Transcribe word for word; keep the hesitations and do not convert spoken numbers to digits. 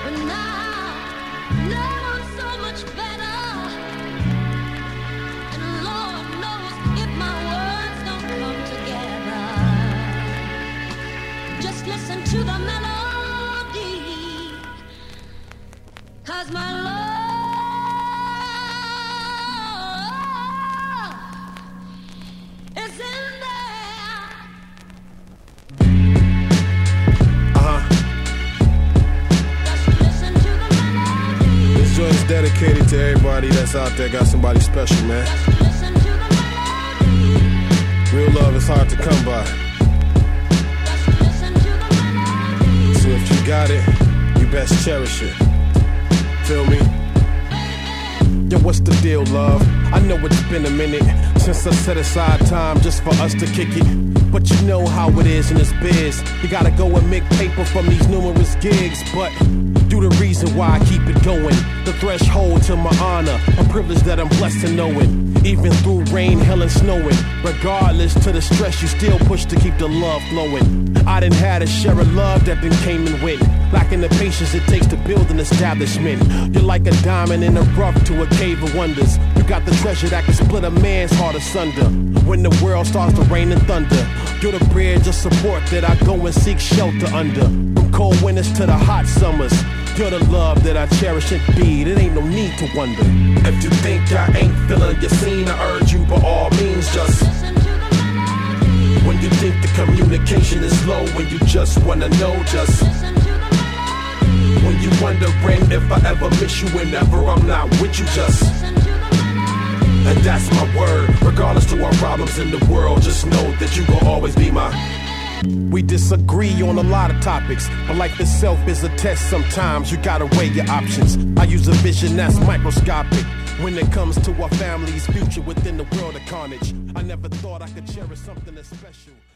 Dedicated to everybody that's out there, got somebody special, man. Real love is hard to come by. So if you got it, you best cherish it. Feel me? Yo, what's the deal, love? I know it's been a minute since I set aside time just for us to kick it. But you know how it is in this biz. You gotta go and make paper from these numerous gigs. But you the reason why I keep it going. The threshold to my honor, a privilege that I'm blessed to know it. Even through rain, hell and snowing, regardless to the stress, you still push to keep the love flowing. I done had a share of love that then came and went, lacking the patience it takes to build an establishment. You're like a diamond in the rough to a cave of wonders. You got the treasure that can split a man's heart asunder. When the world starts to rain and thunder, you're the bridge of support that I go and seek shelter under. From cold winters to the hot summers, you're the love that I cherish indeed. It ain't no need to wonder. If you think I ain't feeling your scene, I urge you by all means just when you think the communication is low, when you just wanna know, just when you wondering if I ever miss you whenever I'm not with you, just and that's my word. Regardless to our problems in the world, just know that you gon' always be my. We disagree on a lot of topics, but life itself is a test. Sometimes you gotta weigh your options. I use a vision that's microscopic when it comes to our family's future within the world of carnage. I never thought I could cherish something as special.